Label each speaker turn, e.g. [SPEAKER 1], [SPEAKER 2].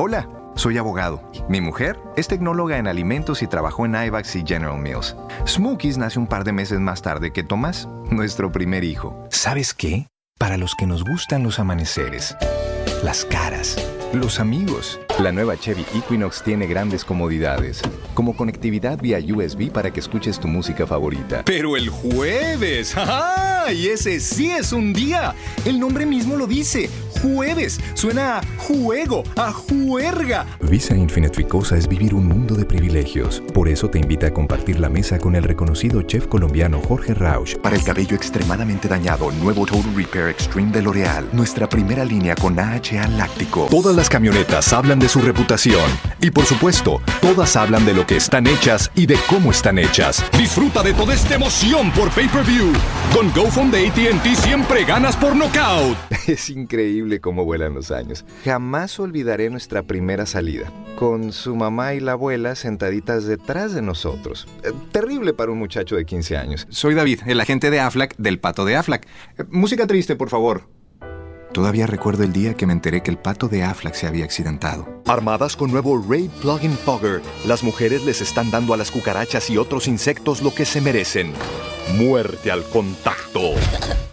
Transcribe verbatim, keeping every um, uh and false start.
[SPEAKER 1] Hola, soy abogado. Mi mujer es tecnóloga en alimentos y trabajó en iVax y General Mills. Smokies nace un par de meses más tarde que Tomás, nuestro primer hijo. ¿Sabes qué? Para los que nos gustan los amaneceres, las caras, los amigos, la nueva Chevy Equinox tiene grandes comodidades, como conectividad vía U S B para que escuches tu música favorita. Pero el jueves, ¡ajá! Y ese sí es un día. El nombre mismo lo dice. Jueves. Suena a juego, a juerga. Visa Infinite Ficosa es vivir un mundo de privilegios. Por eso te invita a compartir la mesa con el reconocido chef colombiano Jorge Rauch.
[SPEAKER 2] Para el cabello extremadamente dañado, nuevo Total Repair Extreme de L'Oreal. Nuestra primera línea con A H A láctico.
[SPEAKER 3] Todas las camionetas hablan de su reputación. Y por supuesto, todas hablan de lo que están hechas y de cómo están hechas. Disfruta de toda esta emoción por pay-per-view. Con GoFund de A T and T siempre ganas por nocaut.
[SPEAKER 1] Es increíble cómo vuelan los años. Jamás olvidaré nuestra primera salida, con su mamá y la abuela sentaditas detrás de nosotros. Eh, terrible para un muchacho de quince años. Soy David, el agente de Aflac del Pato de Aflac. Eh, música triste, por favor. Todavía recuerdo el día que me enteré que el pato de Aflac se había accidentado.
[SPEAKER 3] Armadas con nuevo Raid Plug-in Fogger, las mujeres les están dando a las cucarachas y otros insectos lo que se merecen. Muerte al contacto.